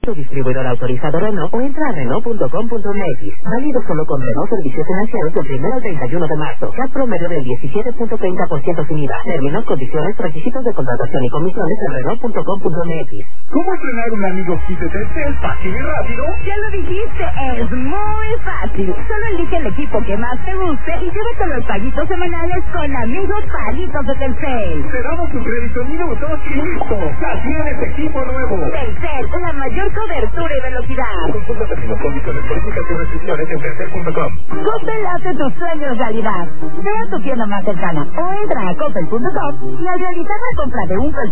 Tu distribuidor autorizado Renault o entra a Renault.com.mx. Válido solo con Renault Servicios Financieros del 1 al 31 de marzo. CAT promedio del 17.30% sin IVA. Términos, condiciones, requisitos de contratación y comisiones en Renault.com.mx. ¿Cómo estrenar un amigo kit de Telcel fácil y rápido? Ya lo dijiste, es muy fácil. Solo elige el equipo que más te guste y llévate los paguitos semanales con Amigos Paguitos de Telcel. Te damos tu crédito en minutos y listo. Ya tienes equipo nuevo. Telcel, la mayor cobertura y velocidad. Consulta términos, condiciones, políticas y restricciones en Telcel.com. Coppel hace tus sueños realidad. Ve a tu tienda más cercana o entra a Coppel.com y al realizar la compra de un